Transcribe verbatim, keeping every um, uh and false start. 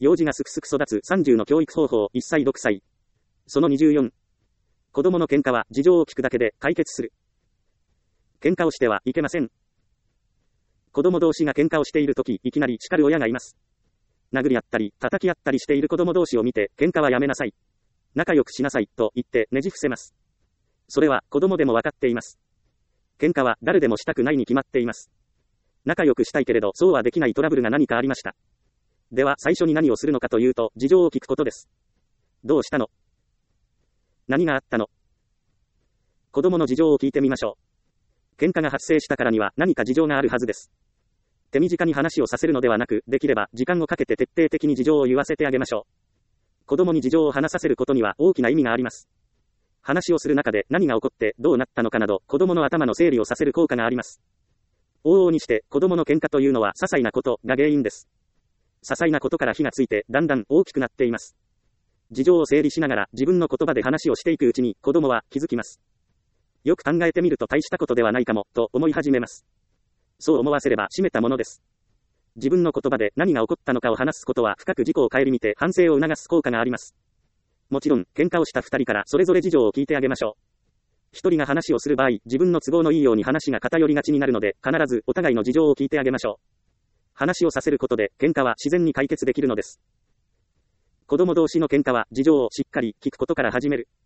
幼児がすくすく育つさんじゅうの教育方法いっさいろくさい。そのにじゅうよん。子供の喧嘩は事情を聞くだけで解決する。喧嘩をしてはいけません。子供同士が喧嘩をしているとき、いきなり叱る親がいます。殴り合ったり、叩き合ったりしている子供同士を見て、喧嘩はやめなさい。仲良くしなさい、と言ってねじ伏せます。それは子供でもわかっています。喧嘩は誰でもしたくないに決まっています。仲良くしたいけれど、そうはできないトラブルが何かありました。では、最初に何をするのかというと、事情を聞くことです。どうしたの？何があったの？子供の事情を聞いてみましょう。喧嘩が発生したからには何か事情があるはずです。手短に話をさせるのではなく、できれば時間をかけて徹底的に事情を言わせてあげましょう。子供に事情を話させることには大きな意味があります。話をする中で何が起こってどうなったのかなど、子供の頭の整理をさせる効果があります。往々にして子供の喧嘩というのは些細なことが原因です。些細なことから火がついてだんだん大きくなっています。事情を整理しながら自分の言葉で話をしていくうちに子供は気づきます。よく考えてみると大したことではないかも、と思い始めます。そう思わせれば閉めたものです。自分の言葉で何が起こったのかを話すことは深く自己を顧みて反省を促す効果があります。もちろん、喧嘩をした二人からそれぞれ事情を聞いてあげましょう。一人が話をする場合、自分の都合のいいように話が偏りがちになるので、必ずお互いの事情を聞いてあげましょう。話をさせることで、喧嘩は自然に解決できるのです。子供同士の喧嘩は事情をしっかり聞くことから始める。